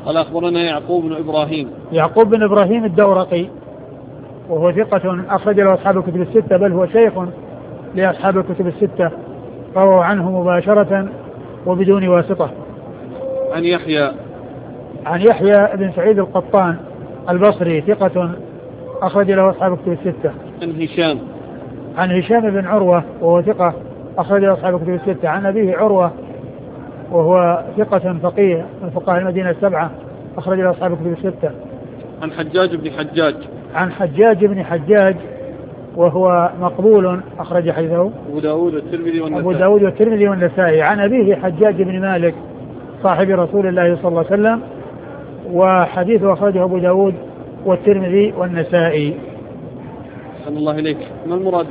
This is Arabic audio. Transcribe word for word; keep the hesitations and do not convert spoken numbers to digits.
قال أخبرنا يعقوب بن إبراهيم. يعقوب بن إبراهيم الدورقي وهو ثقة أخرج له أصحاب الكتب الستة، بل هو شيخ لأصحاب الكتب الستة، رووا عنه مباشرة وبدون واسطة. عن يحيى عن يحيى بن سعيد القطان البصري ثقة أخرج له أصحاب الكتب الستة. عن هشام عن هشام بن عروة وهو ثقة أخرج له أصحاب الكتب الستة. عن أبيه عروة وهو ثقة فقيه من فقهاء المدينة السبعة أخرج له أصحاب الكتب الستة. عن حجاج بن حجاج عن حجاج بن حجاج وهو مقبول أخرج حديثه أبو داود والترمذي والنسائي. أبو داود والترمذي والنسائي. عن أبيه حجاج بن مالك صاحب رسول الله صلى الله عليه وسلم، وحديثه أخرجه أبو داود والترمذي والنسائي. صلى الله إليك. ما المراد